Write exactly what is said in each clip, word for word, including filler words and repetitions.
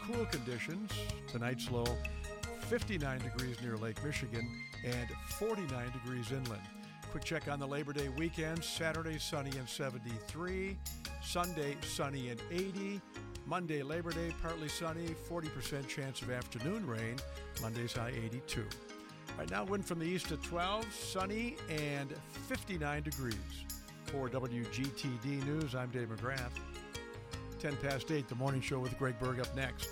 cool conditions. Tonight's low, fifty-nine degrees near Lake Michigan and forty-nine degrees inland. Quick check on the Labor Day weekend. Saturday, sunny and seventy-three. Sunday, sunny and eighty. Monday, Labor Day, partly sunny, forty percent chance of afternoon rain. Monday's high eighty-two. Right now, wind from the east at twelve, sunny and fifty-nine degrees. For W G T D News, I'm Dave McGrath. ten past eight, the morning show with Greg Berg up next.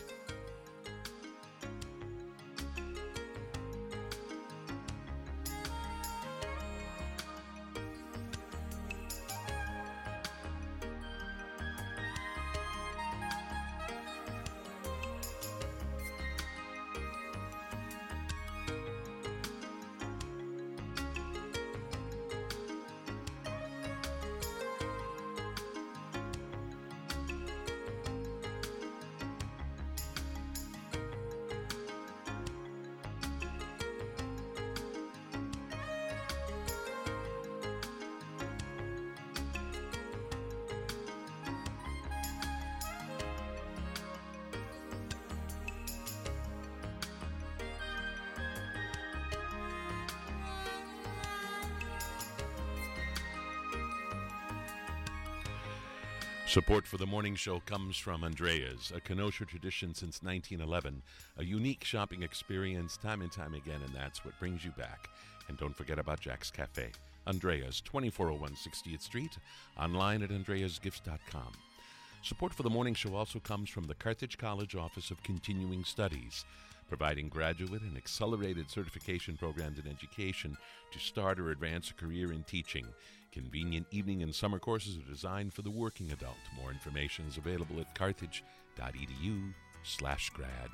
Support for the morning show comes from Andrea's, a Kenosha tradition since nineteen eleven, a unique shopping experience time and time again, and that's what brings you back. And don't forget about Jack's Cafe. Andrea's, twenty-four oh one sixtieth Street, online at andreas gifts dot com. Support for the morning show also comes from the Carthage College Office of Continuing Studies, providing graduate and accelerated certification programs in education to start or advance a career in teaching. Convenient evening and summer courses are designed for the working adult. More information is available at carthage.edu slash grad.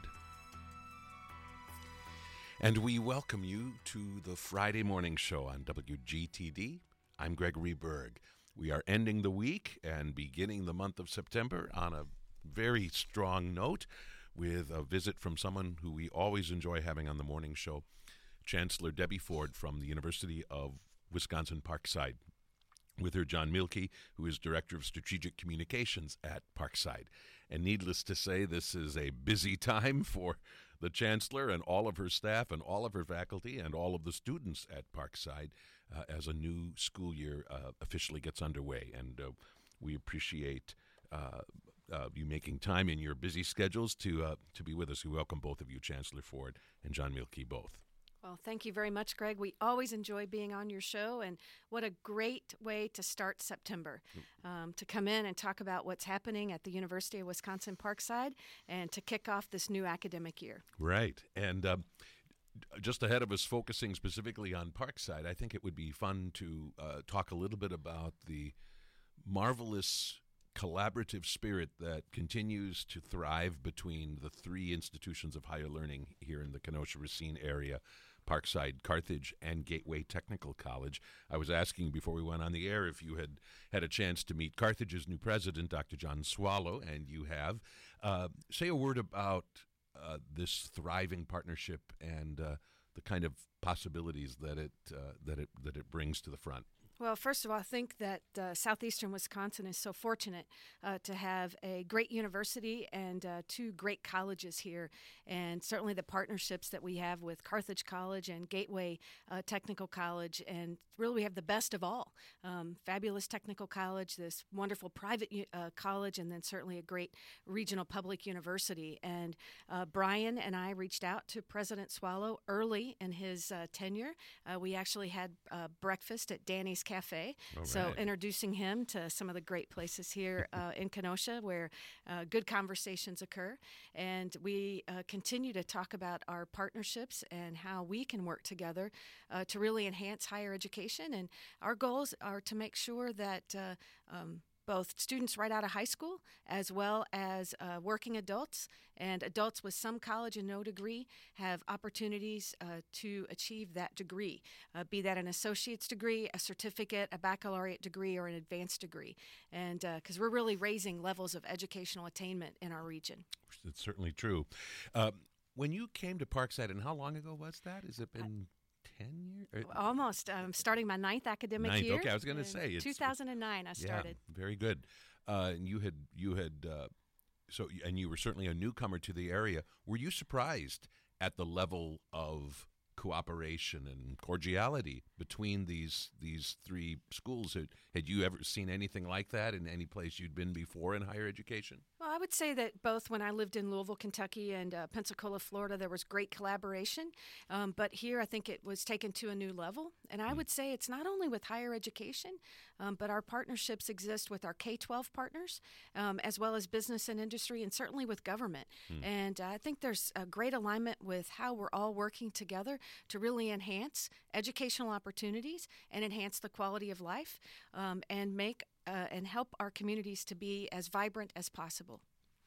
And we welcome you to the Friday morning show on W G T D. I'm Gregory Berg. We are ending the week and beginning the month of September on a very strong note with a visit from someone who we always enjoy having on the morning show, Chancellor Debbie Ford from the University of Wisconsin-Parkside. With her, John Mielke, who is Director of Strategic Communications at Parkside. And needless to say, this is a busy time for the Chancellor and all of her staff and all of her faculty and all of the students at Parkside uh, as a new school year uh, officially gets underway. And uh, we appreciate uh, uh, you making time in your busy schedules to uh, to be with us. We welcome both of you, Chancellor Ford and John Mielke, both. Well, thank you very much, Greg. We always enjoy being on your show, and what a great way to start September, um, to come in and talk about what's happening at the University of Wisconsin-Parkside and to kick off this new academic year. Right. And um, just ahead of us focusing specifically on Parkside, I think it would be fun to uh, talk a little bit about the marvelous collaborative spirit that continues to thrive between the three institutions of higher learning here in the Kenosha-Racine area, Parkside, Carthage, and Gateway Technical College. I was asking before we went on the air if you had had a chance to meet Carthage's new president, Doctor John Swallow, and you have. Uh, say a word about uh, this thriving partnership and uh, the kind of possibilities that it uh, that it that it brings to the front. Well, first of all, I think that uh, southeastern Wisconsin is so fortunate uh, to have a great university and uh, two great colleges here, and certainly the partnerships that we have with Carthage College and Gateway uh, Technical College, and really we have the best of all. Um, fabulous technical college, this wonderful private uh, college, and then certainly a great regional public university. And uh, Brian and I reached out to President Swallow early in his uh, tenure. Uh, we actually had uh, breakfast at Danny's Cafe. All so right. Introducing him to some of the great places here uh, in Kenosha where uh, good conversations occur. And we uh, continue to talk about our partnerships and how we can work together uh, to really enhance higher education. And our goals are to make sure that uh, um, both students right out of high school as well as uh, working adults and adults with some college and no degree have opportunities uh, to achieve that degree, uh, be that an associate's degree, a certificate, a baccalaureate degree, or an advanced degree. And because uh, we're really raising levels of educational attainment in our region. It's certainly true. Um, when you came to Parkside, and how long ago was that? Has it been... Ten years? Almost. I'm starting my ninth academic ninth, year. Okay, I was going to say. It's, two thousand nine I started. Yeah, very good. Uh, and you had you had uh, so and you were certainly a newcomer to the area. Were you surprised at the level of cooperation and cordiality between these these three schools? Had, had you ever seen anything like that in any place you'd been before in higher education? Well, I would say that both when I lived in Louisville, Kentucky, and uh, Pensacola, Florida, there was great collaboration. Um, but here, I think it was taken to a new level. And I mm. would say it's not only with higher education, um, but our partnerships exist with our K twelve partners, um, as well as business and industry, and certainly with government. Mm. And uh, I think there's a great alignment with how we're all working together to really enhance educational opportunities and enhance the quality of life, um, and make Uh, and help our communities to be as vibrant as possible.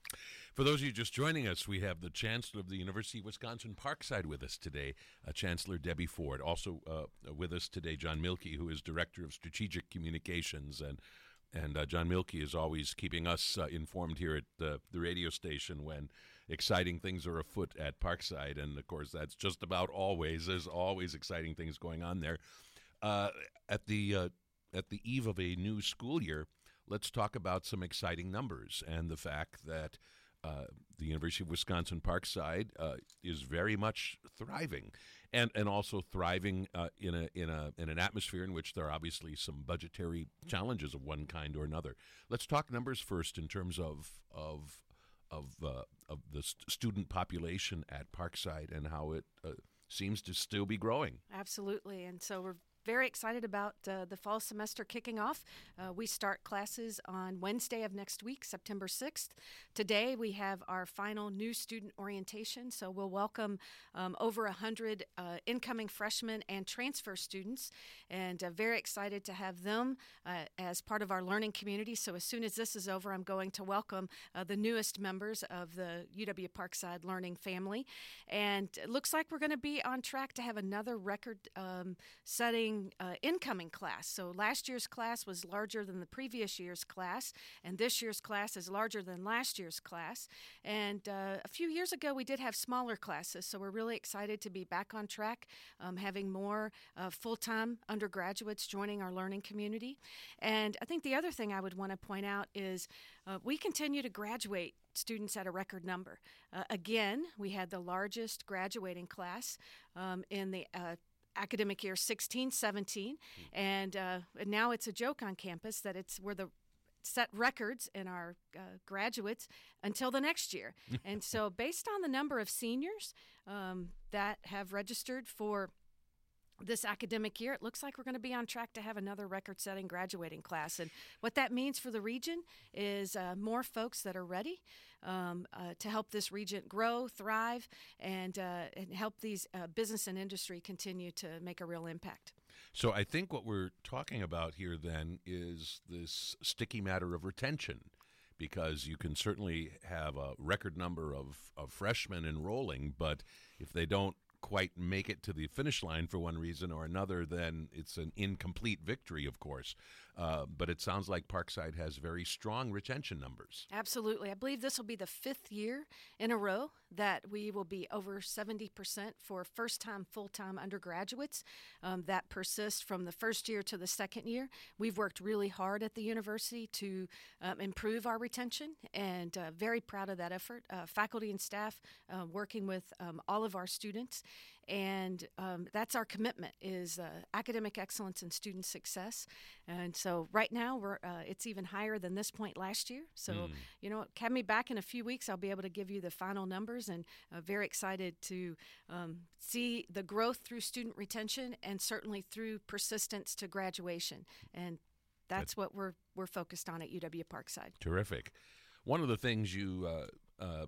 For those of you just joining us, we have the Chancellor of the University of Wisconsin-Parkside with us today, uh, Chancellor Debbie Ford. Also uh, with us today, John Mielke, who is Director of Strategic Communications. And and uh, John Mielke is always keeping us uh, informed here at uh, the radio station when exciting things are afoot at Parkside. And, of course, that's just about always. There's always exciting things going on there. Uh, at the uh, At the eve of a new school year, let's talk about some exciting numbers and the fact that uh, the University of Wisconsin-Parkside uh, is very much thriving, and and also thriving uh, in a in a in an atmosphere in which there are obviously some budgetary challenges of one kind or another. Let's talk numbers first in terms of of of uh, of the st- student population at Parkside and how it uh, seems to still be growing. Absolutely, and so we're very excited about uh, the fall semester kicking off. Uh, we start classes on Wednesday of next week, September sixth. Today we have our final new student orientation, so we'll welcome um, over one hundred uh, incoming freshmen and transfer students, and uh, very excited to have them uh, as part of our learning community. So as soon as this is over, I'm going to welcome uh, the newest members of the U W Parkside Learning family. And it looks like we're going to be on track to have another record-setting uh, incoming class. So last year's class was larger than the previous year's class, and this year's class is larger than last year's class. And uh, a few years ago, we did have smaller classes, so we're really excited to be back on track, um, having more uh, full-time undergraduates joining our learning community. And I think the other thing I would want to point out is uh, we continue to graduate students at a record number. Uh, again, we had the largest graduating class um, in the uh, academic year sixteen seventeen, and uh, now it's a joke on campus that it's we're the set records in our uh, graduates until the next year. And so based on the number of seniors um, that have registered for this academic year, it looks like we're going to be on track to have another record-setting graduating class. And what that means for the region is uh, more folks that are ready um, uh, to help this region grow, thrive, and, uh, and help these uh, business and industry continue to make a real impact. So I think what we're talking about here then is this sticky matter of retention, because you can certainly have a record number of, of freshmen enrolling, but if they don't quite make it to the finish line for one reason or another, then it's an incomplete victory, of course. Uh, but it sounds like Parkside has very strong retention numbers. Absolutely. I believe this will be the fifth year in a row that we will be over seventy percent for first-time, full-time undergraduates. Um, that persists from the first year to the second year. We've worked really hard at the university to um, improve our retention, and uh, very proud of that effort. Uh, faculty and staff uh, working with um, all of our students. And um, that's our commitment, is uh, academic excellence and student success. And so right now, we're uh, it's even higher than this point last year. So, mm. you know, have me back in a few weeks. I'll be able to give you the final numbers, and uh, very excited to um, see the growth through student retention and certainly through persistence to graduation. And that's Good. what we're we're focused on at U W Parkside. Terrific. One of the things you uh, uh,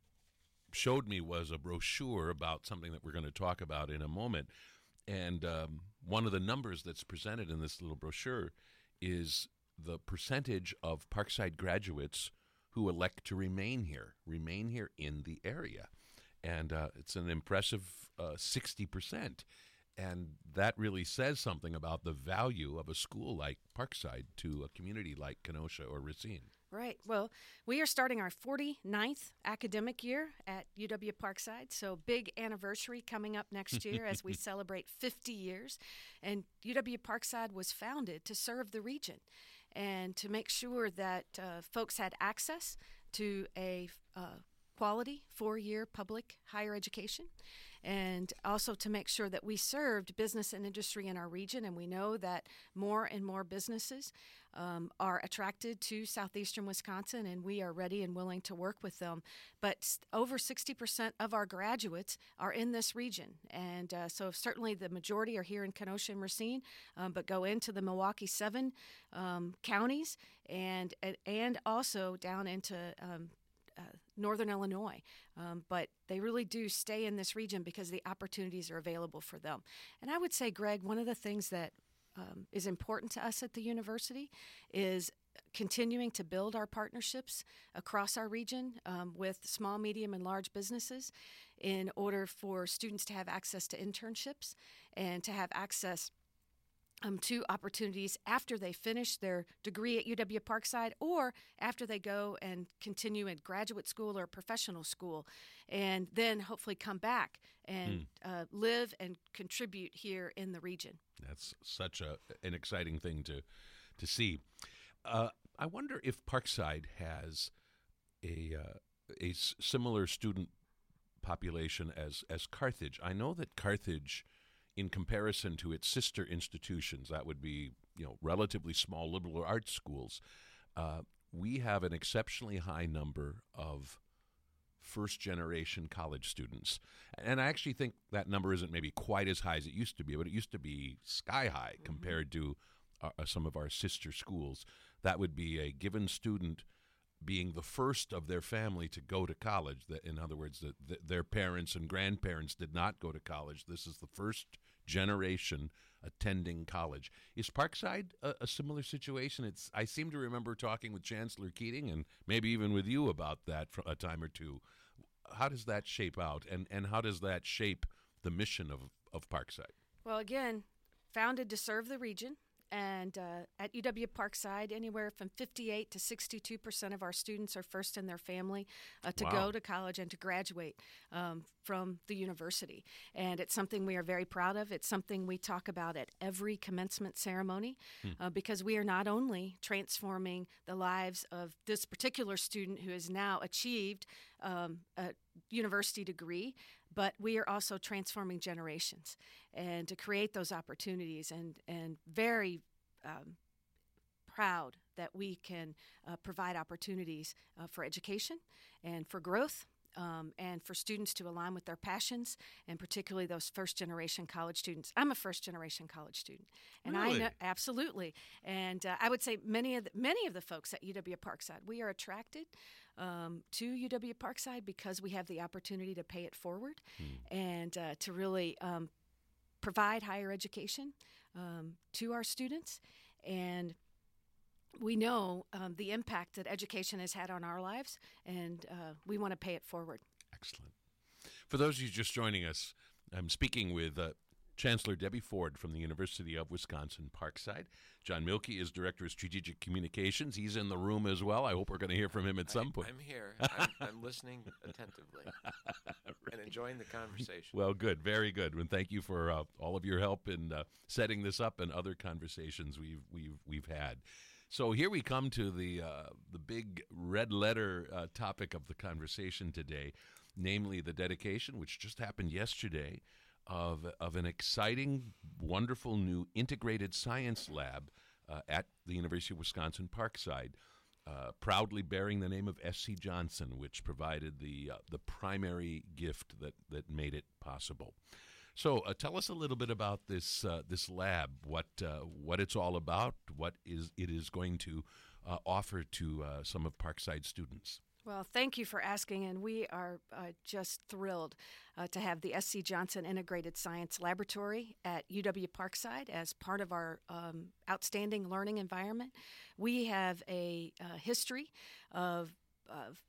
showed me was a brochure about something that we're going to talk about in a moment. And um, one of the numbers that's presented in this little brochure is the percentage of Parkside graduates who elect to remain here, remain here in the area. And uh, it's an impressive uh, sixty percent. And that really says something about the value of a school like Parkside to a community like Kenosha or Racine. Right. Well, we are starting our forty-ninth academic year at U W Parkside, so big anniversary coming up next year as we celebrate fifty years. And U W Parkside was founded to serve the region and to make sure that uh, folks had access to a uh, quality four-year public higher education, and also to make sure that we served business and industry in our region. And we know that more and more businesses um, are attracted to southeastern Wisconsin, and we are ready and willing to work with them. But over sixty percent of our graduates are in this region, and uh, so certainly the majority are here in Kenosha and Racine, um, but go into the Milwaukee seven um, counties, and, and and also down into um, Uh, Northern Illinois, um, but they really do stay in this region because the opportunities are available for them. And I would say, Greg, one of the things that um, is important to us at the university is continuing to build our partnerships across our region um, with small, medium, and large businesses in order for students to have access to internships and to have access Um, to opportunities after they finish their degree at U W Parkside or after they go and continue in graduate school or professional school, and then hopefully come back and mm. uh, live and contribute here in the region. That's such a an exciting thing to to see. Uh, I wonder if Parkside has a uh, a s- similar student population as as Carthage. I know that Carthage, in comparison to its sister institutions, that would be, you know, relatively small liberal arts schools, uh, we have an exceptionally high number of first-generation college students. And I actually think that number isn't maybe quite as high as it used to be, but it used to be sky high mm-hmm. compared to uh, some of our sister schools. That would be a given student being the first of their family to go to college. That, in other words, that the, their parents and grandparents did not go to college. This is the first generation attending college. Is Parkside a, a similar situation? It's. I seem to remember talking with Chancellor Keating and maybe even with you about that for a time or two. How does that shape out, and, and how does that shape the mission of, of Parkside? Well, again, founded to serve the region. And uh, at U W Parkside, anywhere from fifty-eight to sixty-two percent of our students are first in their family uh, to wow. go to college and to graduate um, from the university. And it's something we are very proud of. It's something we talk about at every commencement ceremony hmm. uh, because we are not only transforming the lives of this particular student who has now achieved um, a university degree, but we are also transforming generations and to create those opportunities, and, and very um, proud that we can uh, provide opportunities uh, for education and for growth um, and for students to align with their passions, and particularly those first-generation college students. I'm a first-generation college student. And really? I know, absolutely. And uh, I would say many of the, many of the folks at U W Parkside, we are attracted Um, to U W Parkside because we have the opportunity to pay it forward hmm. and uh, to really um, provide higher education um, to our students. And we know um, the impact that education has had on our lives, and uh, we want to pay it forward. Excellent. For those of you just joining us, I'm speaking with uh, Chancellor Debbie Ford from the University of Wisconsin-Parkside. John Milkey is Director of Strategic Communications. He's in the room as well. I hope we're going to hear from him at some I, point. I'm here. I'm, I'm listening attentively right. and enjoying the conversation. Well, good. Very good. And thank you for uh, all of your help in uh, setting this up and other conversations we've we've we've had. So here we come to the uh, the big red letter uh, topic of the conversation today, namely the dedication, which just happened yesterday, of of an exciting, wonderful new integrated science lab uh, at the University of Wisconsin-Parkside, uh, proudly bearing the name of S C Johnson, which provided the uh, the primary gift that, that made it possible. So uh, tell us a little bit about this uh, this lab, what uh, what it's all about, what is it is going to uh, offer to uh, some of Parkside students. Well, thank you for asking, and we are uh, just thrilled uh, to have the S C Johnson Integrated Science Laboratory at U W Parkside as part of our um, outstanding learning environment. We have a uh, history of, of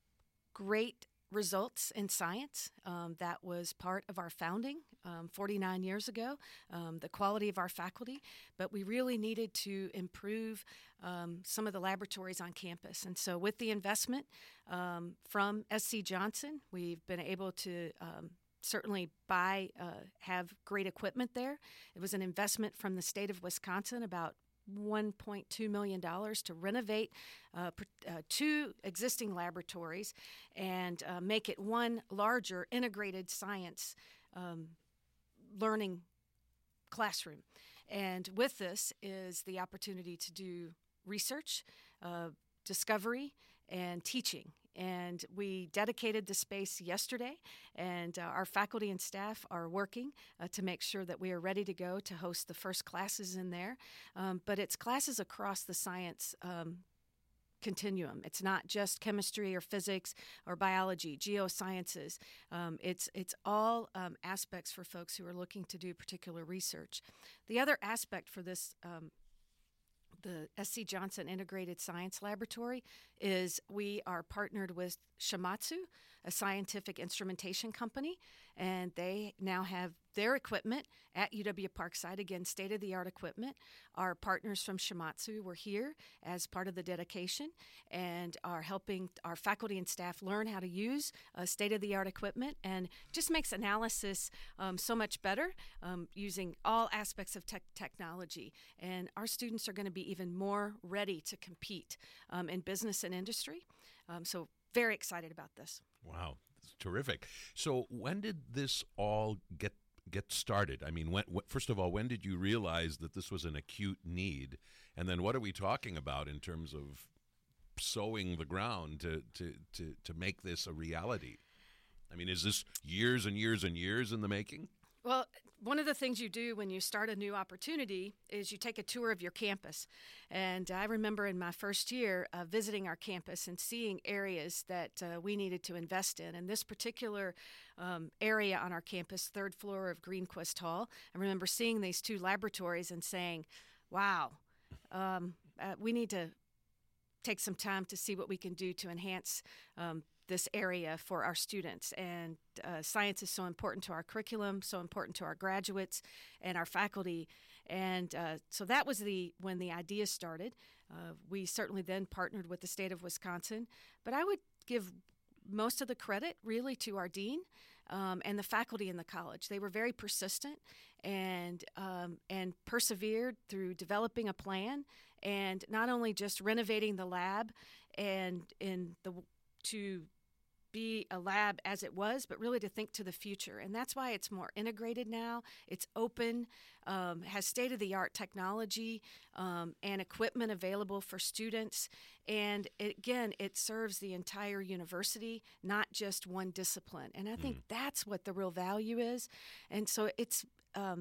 great results in science. Um, that was part of our founding um, forty-nine years ago, um, the quality of our faculty, but we really needed to improve um, some of the laboratories on campus. And so with the investment um, from S C Johnson, we've been able to um, certainly buy, uh, have great equipment there. It was an investment from the state of Wisconsin, about one point two million dollars to renovate uh, uh, two existing laboratories and uh, make it one larger integrated science um, learning classroom. And with this is the opportunity to do research, uh, discovery, and teaching. And we dedicated the space yesterday, and uh, our faculty and staff are working uh, to make sure that we are ready to go to host the first classes in there. Um, but it's classes across the science um, continuum. It's not just chemistry or physics or biology, geosciences. Um, it's it's all um, aspects for folks who are looking to do particular research. The other aspect for this um, the S C Johnson Integrated Science Laboratory is we are partnered with Shimadzu, a scientific instrumentation company, and they now have their equipment at U W Parkside, again, state-of-the-art equipment. Our partners from Shimadzu were here as part of the dedication and are helping our faculty and staff learn how to use uh, state-of-the-art equipment, and just makes analysis um, so much better um, using all aspects of tech technology. And our students are going to be even more ready to compete um, in business and industry. Um, so very excited about this. Wow, that's terrific. So when did this all get get started? I mean, when, when, first of all, when did you realize that this was an acute need? And then what are we talking about in terms of sowing the ground to, to, to, to make this a reality? I mean, is this years and years and years in the making? Well, one of the things you do when you start a new opportunity is you take a tour of your campus. And I remember in my first year uh, visiting our campus and seeing areas that uh, we needed to invest in. And this particular um, area on our campus, third floor of Greenquist Hall, I remember seeing these two laboratories and saying, wow, um, uh, we need to take some time to see what we can do to enhance um, this area for our students. And uh, science is so important to our curriculum, so important to our graduates and our faculty. And uh, so that was the when the idea started. Uh, we certainly then partnered with the state of Wisconsin. But I would give most of the credit really to our dean um, and the faculty in the college. They were very persistent and um, and persevered through developing a plan, and not only just renovating the lab and in the to be a lab as it was, but really to think to the future. And that's why it's more integrated now. It's open, um, has state-of-the-art technology um, and equipment available for students. And it, again, it serves the entire university, not just one discipline. And I think mm. that's what the real value is. And so it's um,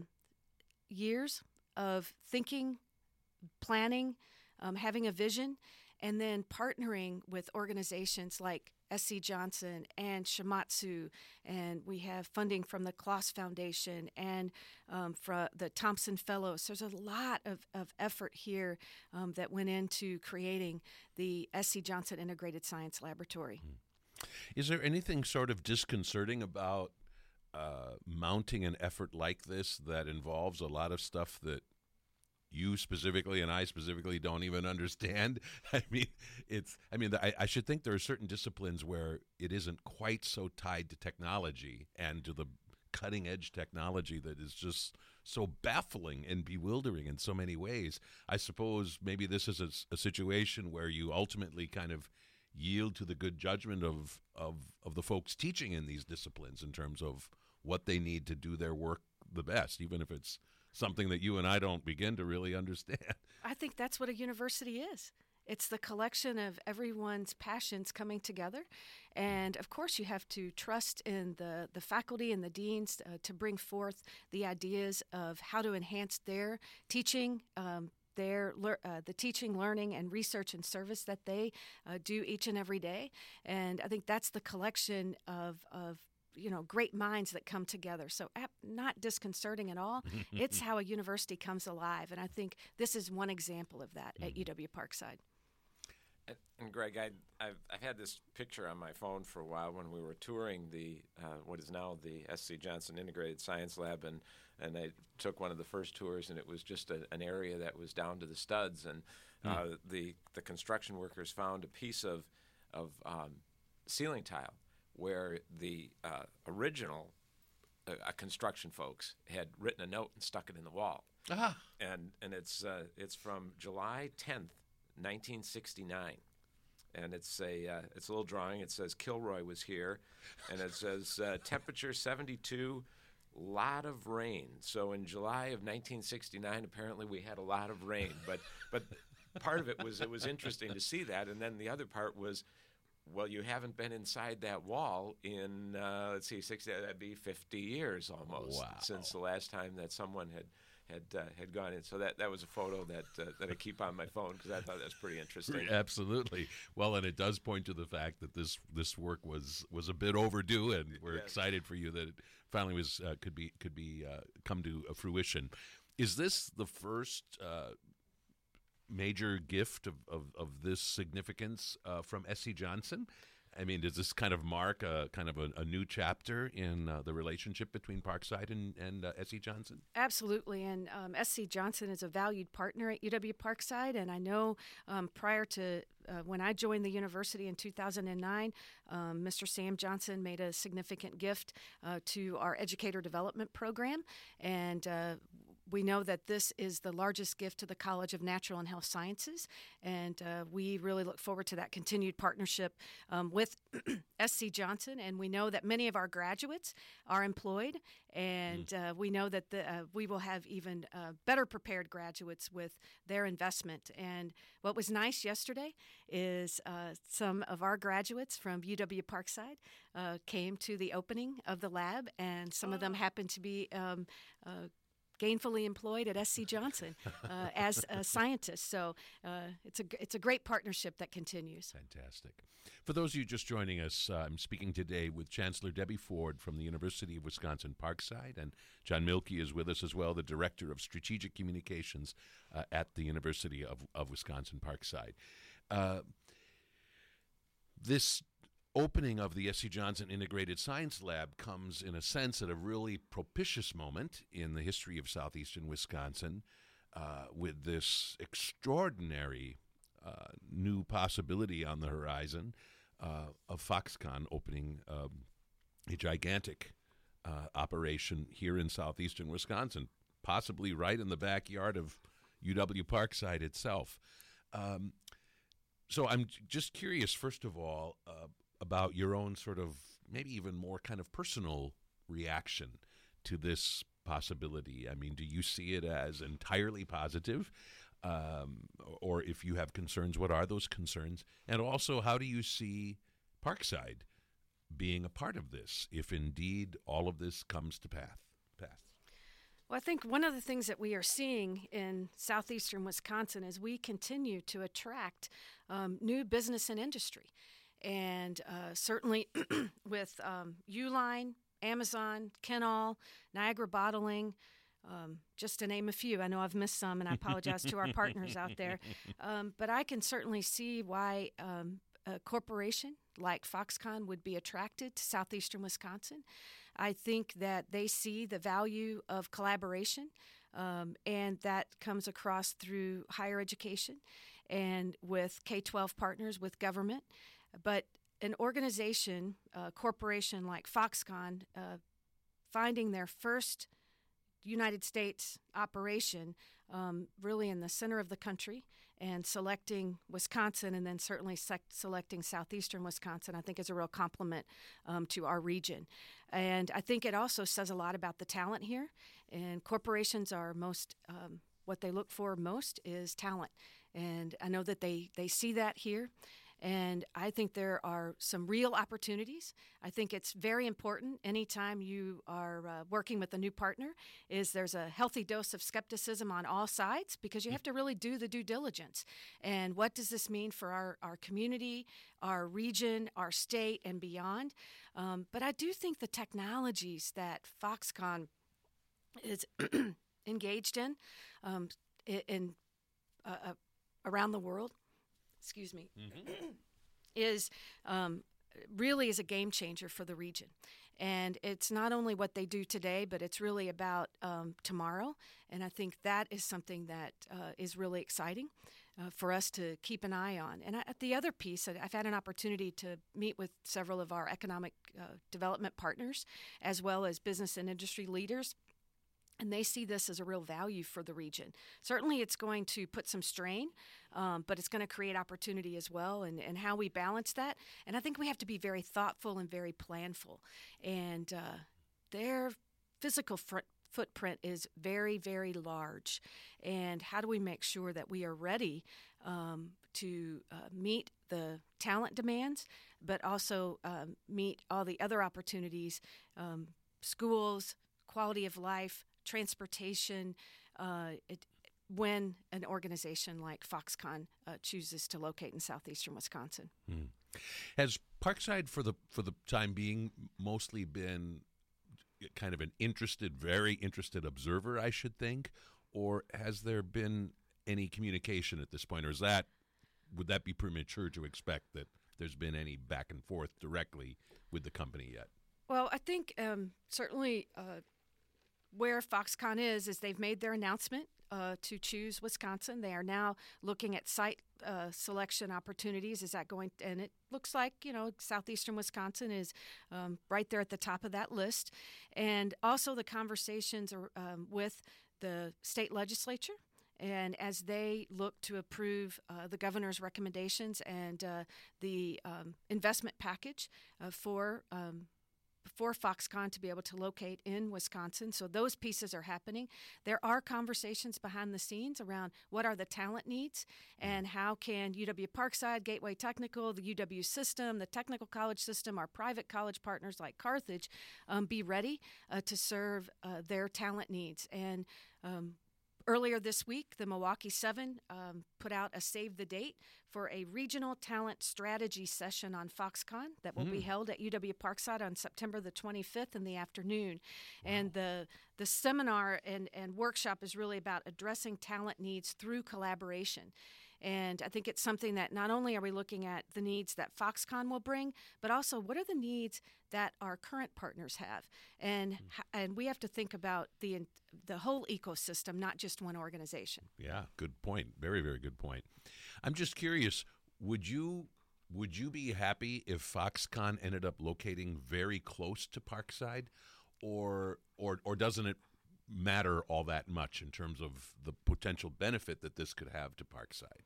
years of thinking, planning, um, having a vision, and then partnering with organizations like S C Johnson and Shimadzu, and we have funding from the Kloss Foundation and um, from the Thompson Fellows. There's a lot of, of effort here um, that went into creating the S C Johnson Integrated Science Laboratory. Is there anything sort of disconcerting about uh, mounting an effort like this that involves a lot of stuff that you specifically and I specifically don't even understand? I mean, it's. I mean, I, I should think there are certain disciplines where it isn't quite so tied to technology and to the cutting edge technology that is just so baffling and bewildering in so many ways. I suppose maybe this is a, a situation where you ultimately kind of yield to the good judgment of, of of the folks teaching in these disciplines in terms of what they need to do their work the best, even if it's something that you and I don't begin to really understand. I think that's what a university is. It's the collection of everyone's passions coming together. And of course, you have to trust in the, the faculty and the deans uh, to bring forth the ideas of how to enhance their teaching, um, their uh, the teaching, learning, and research and service that they uh, do each and every day. And I think that's the collection of, of you know, great minds that come together. So not disconcerting at all. It's how a university comes alive. And I think this is one example of that at U W Parkside. And, and Greg, I, I've, I've had this picture on my phone for a while when we were touring the uh, what is now the S C Johnson Integrated Science Lab, and, and I took one of the first tours, and it was just a, an area that was down to the studs, and uh, mm. the the construction workers found a piece of of um, ceiling tile where the uh, original uh, uh, construction folks had written a note and stuck it in the wall. Ah. And and it's uh, it's from July tenth, nineteen sixty-nine. And it's a uh, it's a little drawing. It says Kilroy was here, and it says uh, temperature seventy-two, lot of rain. So in July of nineteen sixty-nine, apparently we had a lot of rain. But but part of it was it was interesting to see that, and then the other part was, well, you haven't been inside that wall in uh, let's see, sixty that'd be fifty years almost Wow. since the last time that someone had. had uh, had gone in. So that, that was a photo that uh, that I keep on my phone because I thought that was pretty interesting. Absolutely. Well, and it does point to the fact that this this work was was a bit overdue, and we're Yes. excited for you that it finally was uh, could be could be uh, come to uh, fruition. Is this the first uh, major gift of, of, of this significance uh, from S C Johnson? I mean, does this kind of mark a kind of a, a new chapter in uh, the relationship between Parkside and, and uh, S C Johnson? Absolutely, and um, S C Johnson is a valued partner at U W Parkside, and I know um, prior to uh, when I joined the university in two thousand nine, um, Mister Sam Johnson made a significant gift uh, to our educator development program, and uh, we know that this is the largest gift to the College of Natural and Health Sciences, and uh, we really look forward to that continued partnership um, with S C Johnson. And we know that many of our graduates are employed, and uh, we know that the, uh, we will have even uh, better prepared graduates with their investment. And what was nice yesterday is uh, some of our graduates from U W Parkside uh, came to the opening of the lab, and some of them happened to be um, uh, gainfully employed at S C Johnson uh, as a scientist. So uh, it's a it's a great partnership that continues. Fantastic. For those of you just joining us, uh, I'm speaking today with Chancellor Debbie Ford from the University of Wisconsin-Parkside, and John Milkey is with us as well, the Director of Strategic Communications uh, at the University of, of Wisconsin-Parkside. Uh, this opening of the S C Johnson Integrated Science Lab comes, in a sense, at a really propitious moment in the history of southeastern Wisconsin, uh, with this extraordinary uh, new possibility on the horizon uh, of Foxconn opening um, a gigantic uh, operation here in southeastern Wisconsin, possibly right in the backyard of U W Parkside itself. Um, so I'm j- just curious, first of all, uh, about your own sort of maybe even more kind of personal reaction to this possibility. I mean, do you see it as entirely positive? Um, or if you have concerns, what are those concerns? And also, how do you see Parkside being a part of this, if indeed all of this comes to path? path? Well, I think one of the things that we are seeing in southeastern Wisconsin is we continue to attract um, new business and industry. And uh, certainly with um, Uline, Amazon, Kenall, Niagara Bottling, um, just to name a few. I know I've missed some, and I apologize to our partners out there. Um, but I can certainly see why um, a corporation like Foxconn would be attracted to southeastern Wisconsin. I think that they see the value of collaboration, um, and that comes across through higher education and with K twelve partners, with government. But an organization, a corporation like Foxconn, uh, finding their first United States operation um, really in the center of the country and selecting Wisconsin, and then certainly sec- selecting southeastern Wisconsin, I think is a real compliment um, to our region. And I think it also says a lot about the talent here. And corporations are most, um, what they look for most is talent. And I know that they, they see that here. And I think there are some real opportunities. I think it's very important anytime you are uh, working with a new partner is there's a healthy dose of skepticism on all sides, because you have to really do the due diligence. And what does this mean for our, our community, our region, our state, and beyond? Um, but I do think the technologies that Foxconn is engaged in, um, in, in uh, uh, around the world, excuse me, mm-hmm. is um, really is a game changer for the region. And it's not only what they do today, but it's really about um, tomorrow. And I think that is something that uh, is really exciting uh, for us to keep an eye on. And I, the other piece, I've had an opportunity to meet with several of our economic uh, development partners, as well as business and industry leaders. And they see this as a real value for the region. Certainly, it's going to put some strain, um, but it's going to create opportunity as well, and, and how we balance that. And I think we have to be very thoughtful and very planful. And uh, their physical fr- footprint is very, very large. And how do we make sure that we are ready um, to uh, meet the talent demands, but also um, meet all the other opportunities, um, schools, quality of life, transportation, uh, it, when an organization like Foxconn uh, chooses to locate in southeastern Wisconsin. Mm. Has Parkside, for the for the time being, mostly been kind of an interested, very interested observer, I should think, or has there been any communication at this point, or is that would that be premature to expect that there's been any back and forth directly with the company yet? Well, I think um, certainly. Uh, Where Foxconn is, is they've made their announcement uh, to choose Wisconsin. They are now looking at site uh, selection opportunities. Is that going? And it looks like, you know, southeastern Wisconsin is um, right there at the top of that list. And also the conversations are, um, with the state legislature. And as they look to approve uh, the governor's recommendations and uh, the um, investment package uh, for um for Foxconn to be able to locate in Wisconsin. So those pieces are happening. There are conversations behind the scenes around what are the talent needs and how can U W Parkside, Gateway Technical, the U W system, the technical college system, our private college partners like Carthage um, be ready uh, to serve uh, their talent needs. And um, earlier this week, the Milwaukee Seven um, put out a save the date for a regional talent strategy session on Foxconn that will mm. be held at U W Parkside on September the twenty-fifth in the afternoon. Wow. And the the seminar and, and workshop is really about addressing talent needs through collaboration. And I think it's something that not only are we looking at the needs that Foxconn will bring, but also what are the needs that our current partners have. And mm. and we have to think about the the whole ecosystem, not just one organization. Yeah, good point. Very, very good point. I'm just curious, would you would you be happy if Foxconn ended up locating very close to Parkside, or or or doesn't it matter all that much in terms of the potential benefit that this could have to Parkside?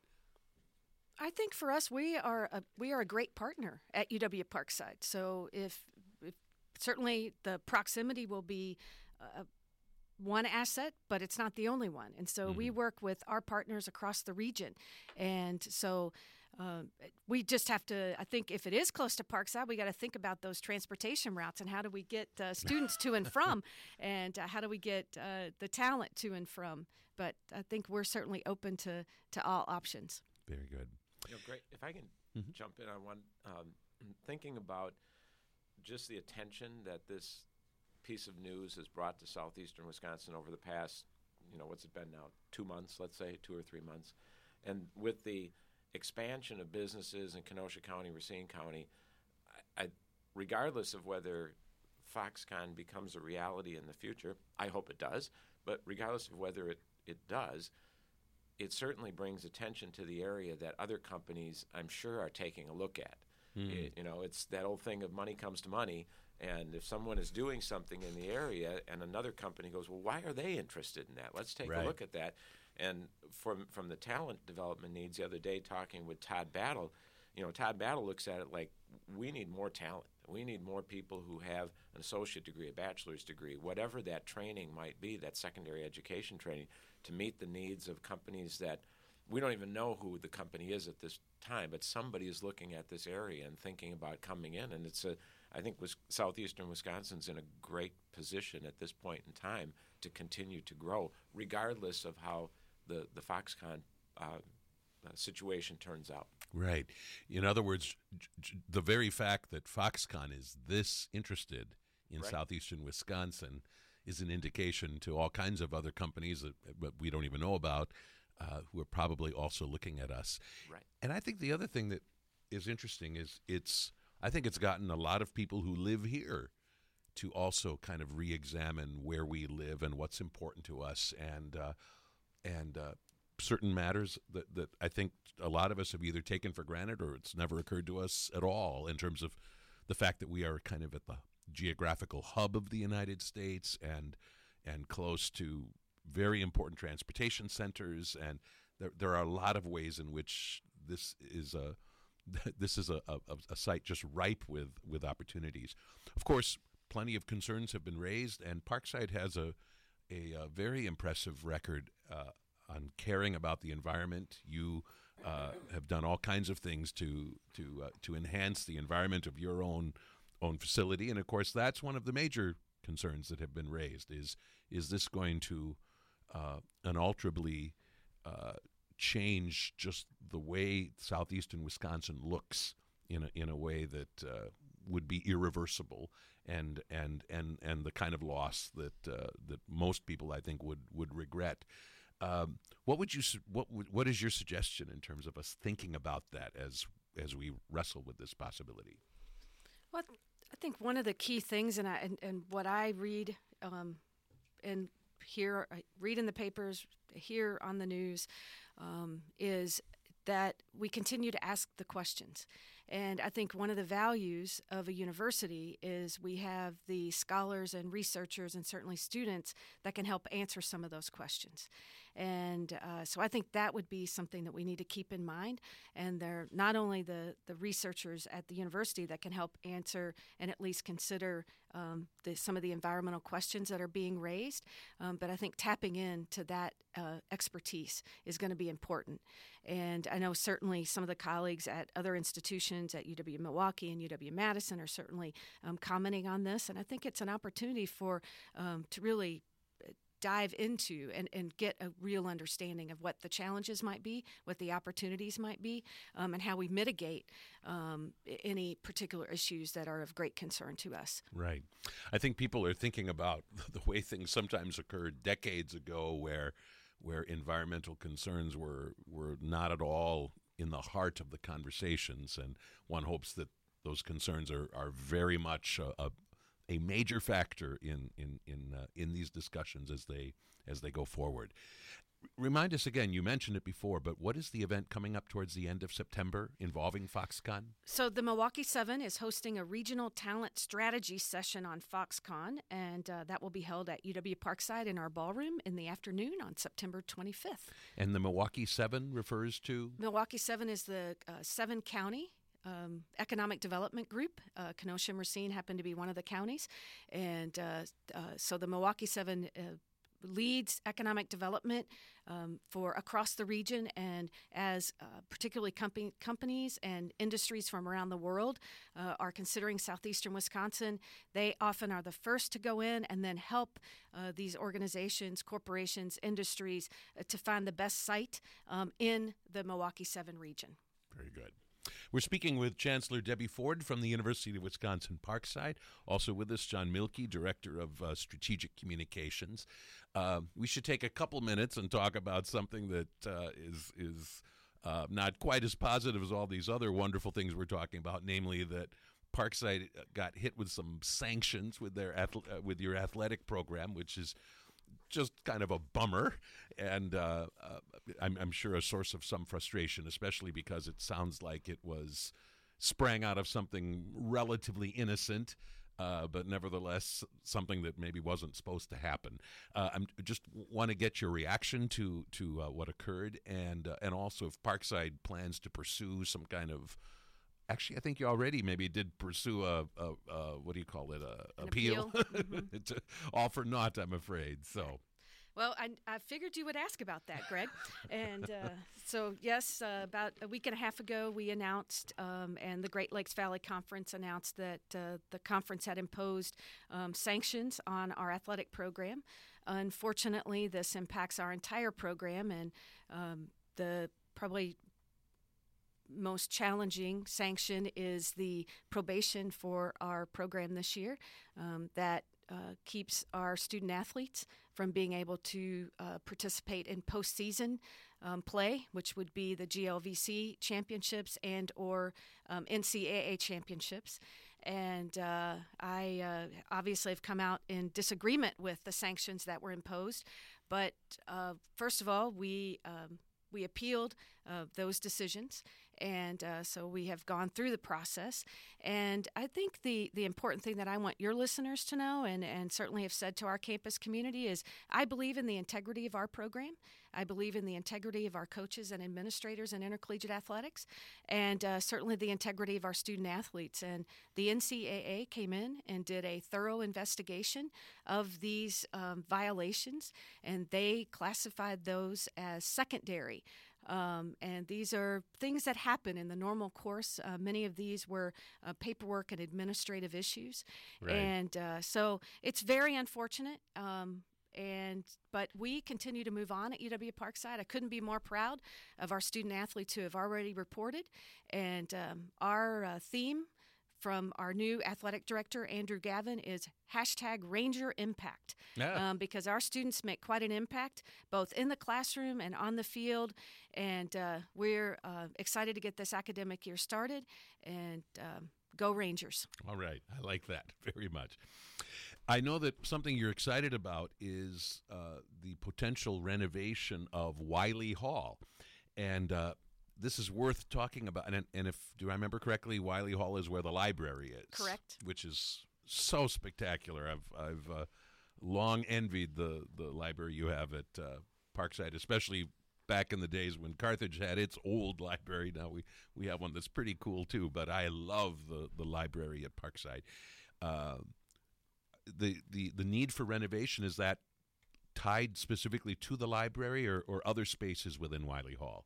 I think for us, we are a, we are a great partner at U W Parkside. So if, if certainly the proximity will be uh, one asset, but it's not the only one. And so mm-hmm. we work with our partners across the region. And so uh, we just have to, I think if it is close to Parkside, we got to think about those transportation routes and how do we get uh, students to and from, and uh, how do we get uh, the talent to and from. But I think we're certainly open to, to all options. Very good. You know, great. If I can mm-hmm. jump in on one, um, thinking about just the attention that this piece of news has brought to southeastern Wisconsin over the past, you know, what's it been now, two months, let's say, two or three months. And with the expansion of businesses in Kenosha County, Racine County, I, I, regardless of whether Foxconn becomes a reality in the future, I hope it does, but regardless of whether it, it does, it certainly brings attention to the area that other companies, I'm sure, are taking a look at. Mm. It, you know, it's that old thing of money comes to money. And if someone is doing something in the area and another company goes, well, why are they interested in that? Let's take right. a look at that. And from from the talent development needs, the other day talking with Todd Battle, you know, Todd Battle looks at it like we need more talent. We need more people who have an associate degree, a bachelor's degree, whatever that training might be, that secondary education training, to meet the needs of companies that we don't even know who the company is at this time, but somebody is looking at this area and thinking about coming in. And it's a, I think was, southeastern Wisconsin's in a great position at this point in time to continue to grow, regardless of how the, the Foxconn uh, uh, situation turns out. Right. In other words, j- j- the very fact that Foxconn is this interested in right. southeastern Wisconsin is an indication to all kinds of other companies that, that we don't even know about, uh, who are probably also looking at us. Right. And I think the other thing that is interesting is it's I think it's gotten a lot of people who live here to also kind of re-examine where we live and what's important to us, and uh, and uh, certain matters that, that I think a lot of us have either taken for granted or it's never occurred to us at all, in terms of the fact that we are kind of at the geographical hub of the United States and and close to very important transportation centers, and there there are a lot of ways in which this is a this is a, a, a site just ripe with, with opportunities. Of course, plenty of concerns have been raised, and Parkside has a a, a very impressive record uh, on caring about the environment. You uh, have done all kinds of things to to uh, to enhance the environment of your own own facility, and of course, that's one of the major concerns that have been raised. Is is this going to uh, unalterably uh, change just the way southeastern Wisconsin looks in a, in a way that uh, would be irreversible, and and and and the kind of loss that uh, that most people, I think, would would regret. Um, what would you su- what would, what is your suggestion in terms of us thinking about that as as we wrestle with this possibility? Well, I think one of the key things, and I and, and what I read um, and hear, I read in the papers, hear on the news, um, is that we continue to ask the questions. And I think one of the values of a university is we have the scholars and researchers and certainly students that can help answer some of those questions. And uh, so I think that would be something that we need to keep in mind. And they're not only the, the researchers at the university that can help answer and at least consider um, the, some of the environmental questions that are being raised, um, but I think tapping into that uh, expertise is going to be important. And I know certainly some of the colleagues at other institutions at U W-Milwaukee and U W-Madison are certainly um, commenting on this. And I think it's an opportunity for um, to really dive into and, and get a real understanding of what the challenges might be, what the opportunities might be, um, and how we mitigate um, any particular issues that are of great concern to us. Right. I think people are thinking about the way things sometimes occurred decades ago, where where environmental concerns were were not at all in the heart of the conversations, and one hopes that those concerns are, are very much a, a a major factor in in in uh, in these discussions as they as they go forward. Remind us again, you mentioned it before, but what is the event coming up towards the end of September involving Foxconn? So the Milwaukee seven is hosting a regional talent strategy session on Foxconn, and uh, that will be held at U W Parkside in our ballroom in the afternoon on September twenty-fifth. And the Milwaukee seven refers to? Milwaukee seven is the uh, seven county Um, economic development group. Uh, Kenosha and Racine happen to be one of the counties. And uh, uh, so the Milwaukee seven uh, leads economic development um, for across the region. And as uh, particularly company, companies and industries from around the world uh, are considering southeastern Wisconsin, they often are the first to go in and then help uh, these organizations, corporations, industries uh, to find the best site um, in the Milwaukee seven region. Very good. We're speaking with Chancellor Debbie Ford from the University of Wisconsin-Parkside. Also with us, John Milkey, Director of uh, Strategic Communications. Uh, we should take a couple minutes and talk about something that uh, is is uh, not quite as positive as all these other wonderful things we're talking about, namely that Parkside got hit with some sanctions with their athle- uh, with your athletic program, which is just kind of a bummer, and uh, uh, I'm, I'm sure a source of some frustration, especially because it sounds like it was sprang out of something relatively innocent, uh, but nevertheless something that maybe wasn't supposed to happen. Uh, I just want to get your reaction to to uh, what occurred, and uh, and also if Parkside plans to pursue some kind of. Actually, I think you already maybe did pursue a, a, a what do you call it, a An appeal. appeal. Mm-hmm. It's all for naught, I'm afraid. So, Well, I, I figured you would ask about that, Greg. and uh, so, yes, uh, about a week and a half ago, we announced, um, and the Great Lakes Valley Conference announced that uh, the conference had imposed um, sanctions on our athletic program. Unfortunately, this impacts our entire program, and um, the probably most challenging sanction is the probation for our program this year. Um, that uh, keeps our student athletes from being able to uh, participate in postseason um, play, which would be the G L V C championships and or um, N C double A championships. And uh, I uh, obviously have come out in disagreement with the sanctions that were imposed. But uh, first of all, we um, we appealed uh, those decisions, and uh, so we have gone through the process. And I think the, the important thing that I want your listeners to know, and, and certainly have said to our campus community, is I believe in the integrity of our program. I believe in the integrity of our coaches and administrators in intercollegiate athletics, and uh, certainly the integrity of our student athletes. And the N C double A came in and did a thorough investigation of these um, violations, and they classified those as secondary. Um, and these are things that happen in the normal course. Uh, many of these were uh, paperwork and administrative issues. Right. And uh, so it's very unfortunate. Um, and but we continue to move on at U W Parkside. I couldn't be more proud of our student athletes who have already reported. And um, our uh, theme from our new athletic director, Andrew Gavin, is hashtag Ranger Impact. Yeah. Um, because our students make quite an impact, both in the classroom and on the field. And uh, we're uh, excited to get this academic year started. And um, go Rangers. All right. I like that very much. I know that something you're excited about is uh, the potential renovation of Wiley Hall. And uh, this is worth talking about. And, and if do I remember correctly, Wiley Hall is where the library is. Correct. Which is so spectacular. I've I've uh, long envied the, the library you have at uh, Parkside, especially back in the days when Carthage had its old library. Now we, we have one that's pretty cool too, but I love the, the library at Parkside. Uh, the, the, the need for renovation, is that tied specifically to the library or, or other spaces within Wiley Hall?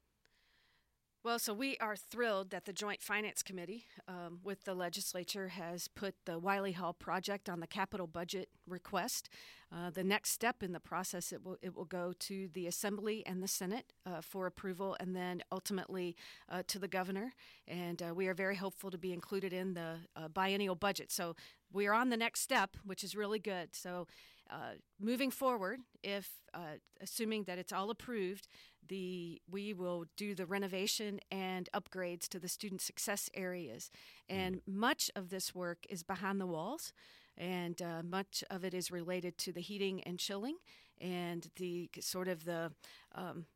Well, so we are thrilled that the Joint Finance Committee um, with the legislature has put the Wiley Hall project on the capital budget request. Uh, the next step in the process, it will it will go to the Assembly and the Senate uh, for approval, and then ultimately uh, to the governor. And uh, we are very hopeful to be included in the uh, biennial budget. So we are on the next step, which is really good. So uh, moving forward, if uh, assuming that it's all approved, the we will do the renovation and upgrades to the student success areas. And much of this work is behind the walls, and uh, much of it is related to the heating and chilling and the sort of the um,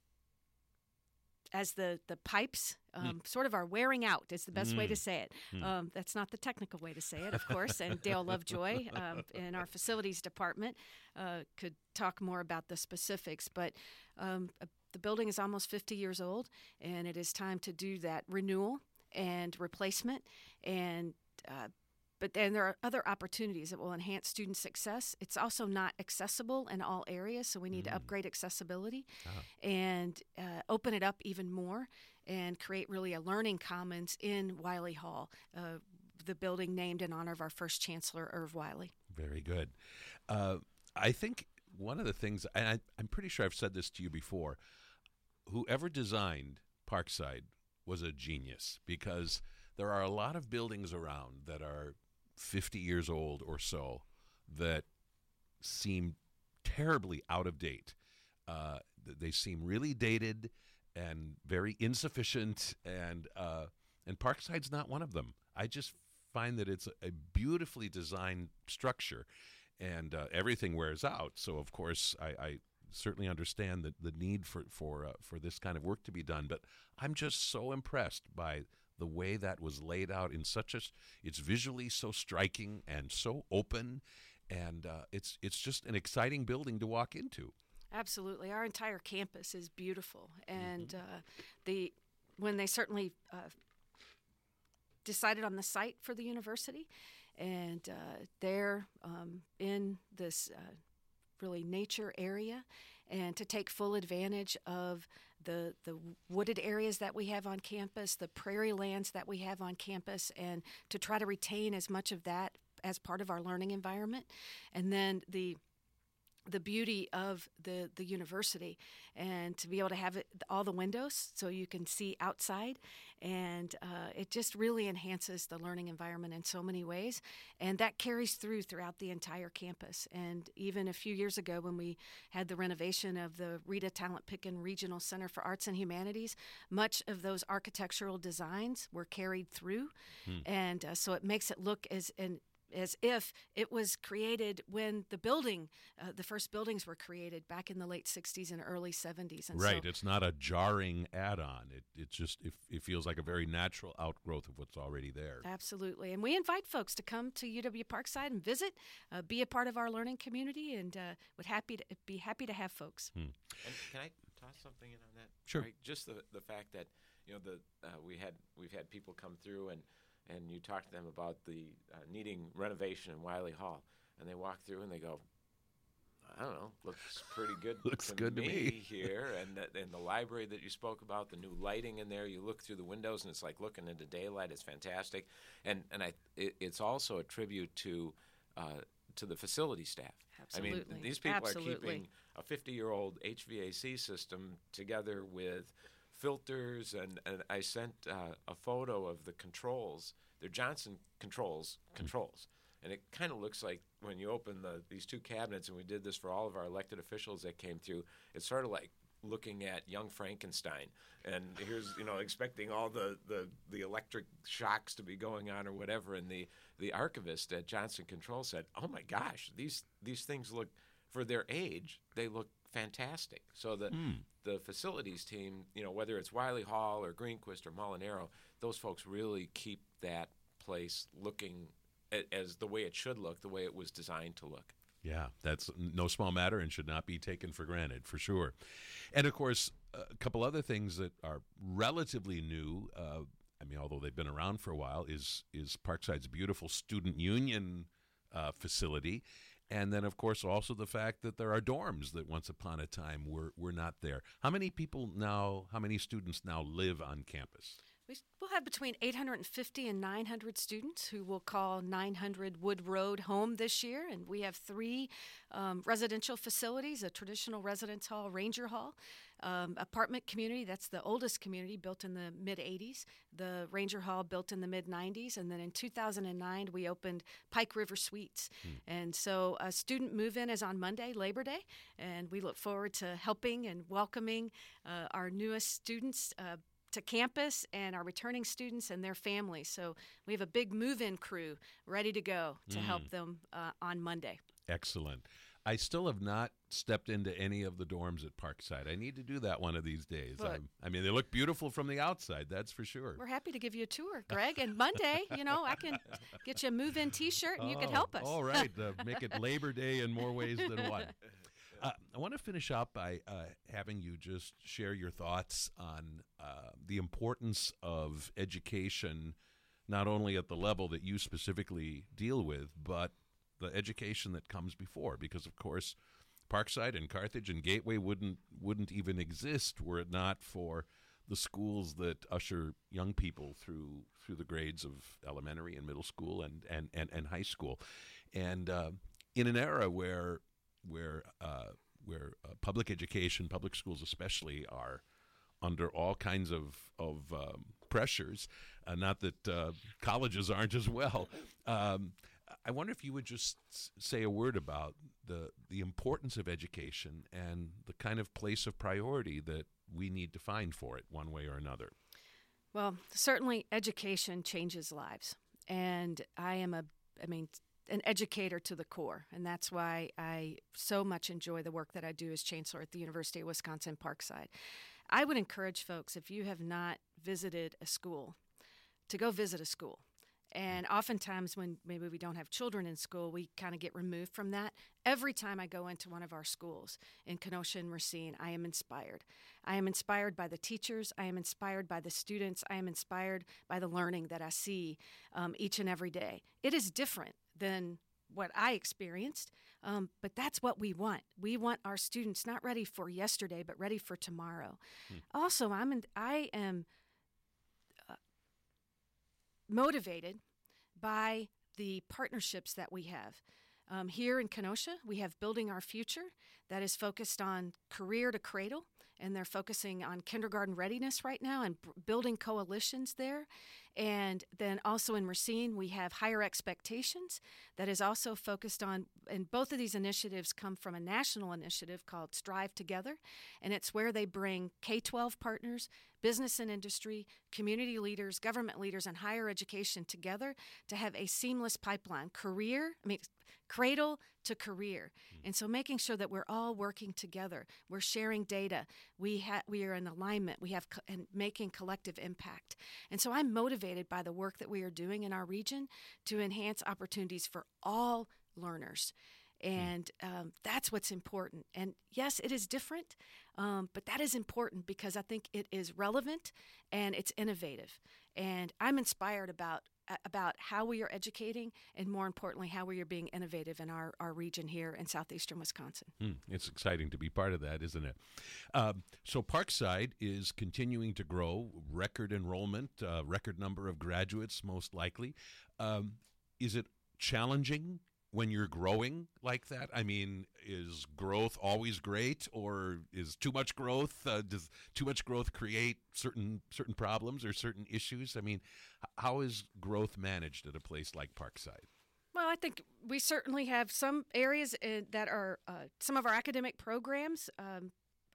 as the, the pipes um, mm. sort of are wearing out is the best mm. way to say it. Mm. Um, that's not the technical way to say it, of course, and Dale Lovejoy um, in our facilities department uh, could talk more about the specifics, but um, the building is almost fifty years old, and it is time to do that renewal and replacement. And uh, but then there are other opportunities that will enhance student success. It's also not accessible in all areas, so we need mm. to upgrade accessibility oh. and uh, open it up even more and create really a learning commons in Wiley Hall, uh, the building named in honor of our first chancellor, Irv Wiley. Very good. Uh, I think one of the things, and I, I'm pretty sure I've said this to you before, whoever designed Parkside was a genius, because there are a lot of buildings around that are fifty years old or so that seem terribly out of date. Uh, they seem really dated and very insufficient, and uh, and Parkside's not one of them. I just find that it's a, a beautifully designed structure, and uh, everything wears out. So, of course, I, I certainly understand the, the need for for uh, for this kind of work to be done. But I'm just so impressed by the way that was laid out in such a, it's visually so striking and so open, and uh, it's it's just an exciting building to walk into. Absolutely, our entire campus is beautiful, and mm-hmm. uh, the when they certainly uh, decided on the site for the university, and uh, they're um, in this uh, really nature area, and to take full advantage of the the wooded areas that we have on campus, the prairie lands that we have on campus, and to try to retain as much of that as part of our learning environment. And then the the beauty of the, the university, and to be able to have it, all the windows so you can see outside. And uh, it just really enhances the learning environment in so many ways. And that carries through throughout the entire campus. And even a few years ago when we had the renovation of the Rita Talent Picken Regional Center for Arts and Humanities, much of those architectural designs were carried through. Hmm. And uh, so it makes it look as an as if it was created when the building, uh, the first buildings were created back in the late sixties and early seventies. And right. So, it's not a jarring add-on. It it just it, it feels like a very natural outgrowth of what's already there. Absolutely. And we invite folks to come to U W Parkside and visit, uh, be a part of our learning community, and uh, would happy to be happy to have folks. Hmm. And can I toss something in on that? Sure. Right? Just the the fact that you know the uh, we had we've had people come through and. And you talk to them about the uh, needing renovation in Wiley Hall, and they walk through and they go, I don't know, looks pretty good. looks to good me to me here. And the, and the library that you spoke about, the new lighting in there. You look through the windows and it's like looking into daylight. It's fantastic, and and I it, it's also a tribute to uh, to the facility staff. Absolutely. I mean, these people Absolutely. are keeping a fifty-year-old H V A C system together with filters, and, and I sent uh, a photo of the controls. They're Johnson Controls controls, and it kind of looks like when you open the these two cabinets, and we did this for all of our elected officials that came through, it's sort of like looking at Young Frankenstein, and here's, you know, expecting all the, the, the electric shocks to be going on or whatever, and the, the archivist at Johnson Controls said, oh my gosh, these these things look, for their age, they look fantastic. So the mm. the facilities team, you know, whether it's Wiley Hall or Greenquist or Molinaro, those folks really keep that place looking a, as the way it should look, the way it was designed to look. Yeah, that's no small matter and should not be taken for granted, for sure. And, of course, a couple other things that are relatively new, uh, I mean, although they've been around for a while, is, is Parkside's beautiful student union uh, facility. And then, of course, also the fact that there are dorms that once upon a time were, were not there. How many people now, how many students now live on campus? We'll have between eight hundred fifty and nine hundred students who will call nine hundred Wood Road home this year. And we have three um, residential facilities, a traditional residence hall, Ranger Hall, um, apartment community, that's the oldest community, built in the mid-eighties, the Ranger Hall built in the mid-nineties, and then in two thousand nine we opened Pike River Suites. Hmm. And so a student move-in is on Monday, Labor Day, and we look forward to helping and welcoming uh, our newest students uh, to campus and our returning students and their families. So we have a big move-in crew ready to go to mm. help them uh, on Monday. Excellent. I still have not stepped into any of the dorms at Parkside. I need to do that one of these days. I mean, they look beautiful from the outside, that's for sure. We're happy to give you a tour, Greg. And Monday, you know, I can get you a move-in T-shirt and oh, you can help us. All right. Uh, make it Labor Day in more ways than one. Uh, I want to finish up by uh, having you just share your thoughts on uh, the importance of education, not only at the level that you specifically deal with, but the education that comes before. Because, of course, Parkside and Carthage and Gateway wouldn't wouldn't even exist were it not for the schools that usher young people through through the grades of elementary and middle school and and, and, and high school. And uh, in an era where where uh, where uh, public education, public schools especially, are under all kinds of of um, pressures. Uh, not that uh, colleges aren't as well. Um, I wonder if you would just say a word about the the importance of education and the kind of place of priority that we need to find for it, one way or another. Well, certainly education changes lives, and I am a, I mean. an educator to the core, and that's why I so much enjoy the work that I do as chancellor at the University of Wisconsin Parkside. I would encourage folks, if you have not visited a school, to go visit a school. And oftentimes when maybe we don't have children in school, we kind of get removed from that. Every time I go into one of our schools in Kenosha and Racine, I am inspired. I am inspired by the teachers. I am inspired by the students. I am inspired by the learning that I see um, each and every day. It is different than what I experienced, um, but that's what we want. We want our students not ready for yesterday, but ready for tomorrow. Hmm. Also, I'm in, I am uh, motivated by the partnerships that we have. Um, here in Kenosha, we have Building Our Future that is focused on career to cradle, and they're focusing on kindergarten readiness right now and b- building coalitions there. And then also in Racine, we have Higher Expectations that is also focused on, and both of these initiatives come from a national initiative called Strive Together, and it's where they bring K twelve partners, business and industry, community leaders, government leaders, and higher education together to have a seamless pipeline, career, I mean, cradle to career. Mm-hmm. And so making sure that we're all working together, we're sharing data, we ha- we are in alignment, we have co- and making collective impact. And so I'm motivated by the work that we are doing in our region to enhance opportunities for all learners. And um, that's what's important. And yes, it is different, um, but that is important because I think it is relevant and it's innovative. And I'm inspired about about how we are educating and, more importantly, how we are being innovative in our, our region here in southeastern Wisconsin. Hmm, it's exciting to be part of that, isn't it? Um, so Parkside is continuing to grow, record enrollment, uh, record number of graduates, most likely. Um, is it challenging when you're growing like that? I mean, is growth always great, or is too much growth, uh, does too much growth create certain certain problems or certain issues? I mean, h- how is growth managed at a place like Parkside? Well, I think we certainly have some areas uh, that are, uh, some of our academic programs um,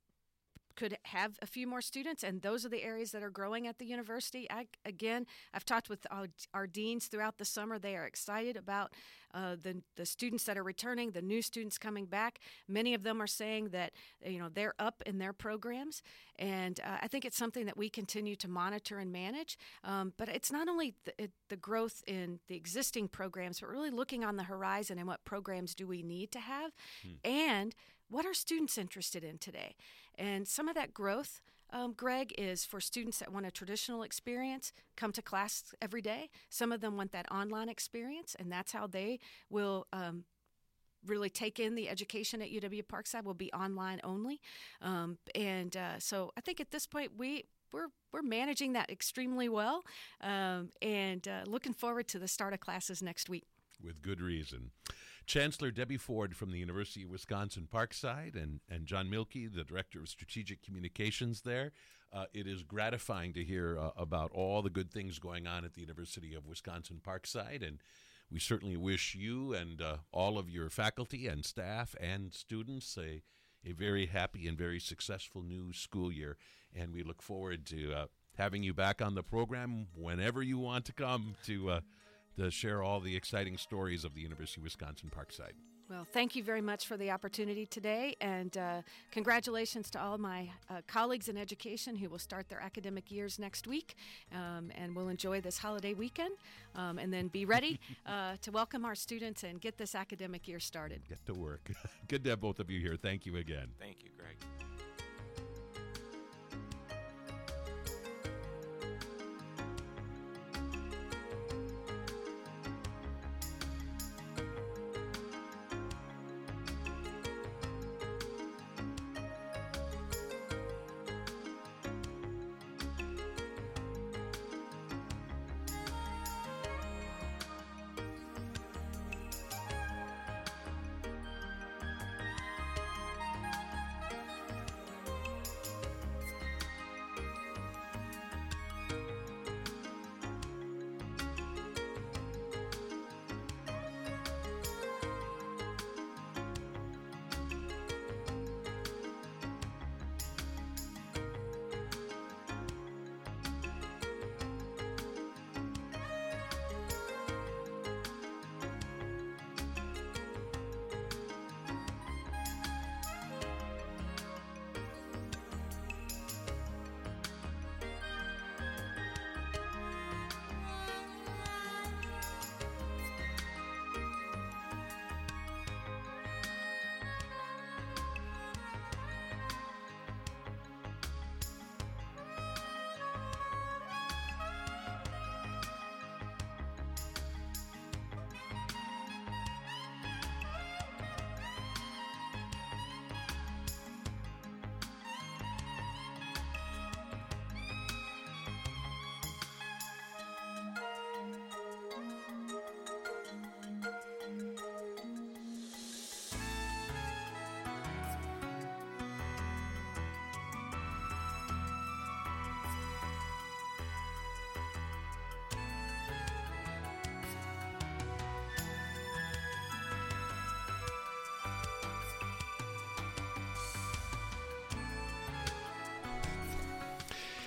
could have a few more students, and those are the areas that are growing at the university. I, again, I've talked with our, our deans throughout the summer. They are excited about uh, the the students that are returning, the new students coming back. Many of them are saying that, you know, they're up in their programs, and uh, I think it's something that we continue to monitor and manage. Um, but it's not only the, it, the growth in the existing programs, but really looking on the horizon and what programs do we need to have, hmm. and what are students interested in today? And some of that growth, um, Greg, is for students that want a traditional experience, come to class every day. Some of them want that online experience, and that's how they will um, really take in the education at U W-Parkside, will be online only. Um, and uh, so I think at this point we we're we're managing that extremely well, um, and uh, looking forward to the start of classes next week. With good reason. Chancellor Debbie Ford from the University of Wisconsin-Parkside and, and John Milkey, the Director of Strategic Communications there. Uh, it is gratifying to hear uh, about all the good things going on at the University of Wisconsin-Parkside, and we certainly wish you and uh, all of your faculty and staff and students a, a very happy and very successful new school year, and we look forward to uh, having you back on the program whenever you want to come to uh, to share all the exciting stories of the University of Wisconsin-Parkside. Well, thank you very much for the opportunity today, and uh, congratulations to all my uh, colleagues in education who will start their academic years next week, um, and will enjoy this holiday weekend, um, and then be ready uh, to welcome our students and get this academic year started. Get to work. Good to have both of you here. Thank you again. Thank you, Greg.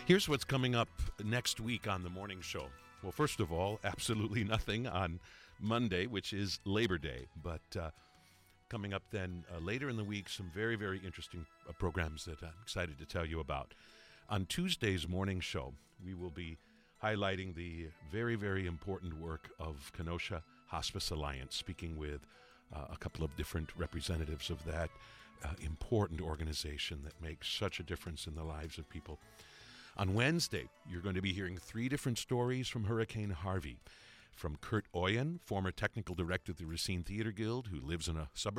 Here's what's coming up next week on the morning show. Well, first of all, absolutely nothing on Monday, which is Labor Day. But uh, coming up then uh, later in the week, some very, very interesting uh, programs that I'm excited to tell you about. On Tuesday's morning show, we will be highlighting the very, very important work of Kenosha Hospice Alliance, speaking with uh, a couple of different representatives of that uh, important organization that makes such a difference in the lives of people. On Wednesday, you're going to be hearing three different stories from Hurricane Harvey. From Kurt Oyen, former technical director of the Racine Theater Guild, who lives in a suburb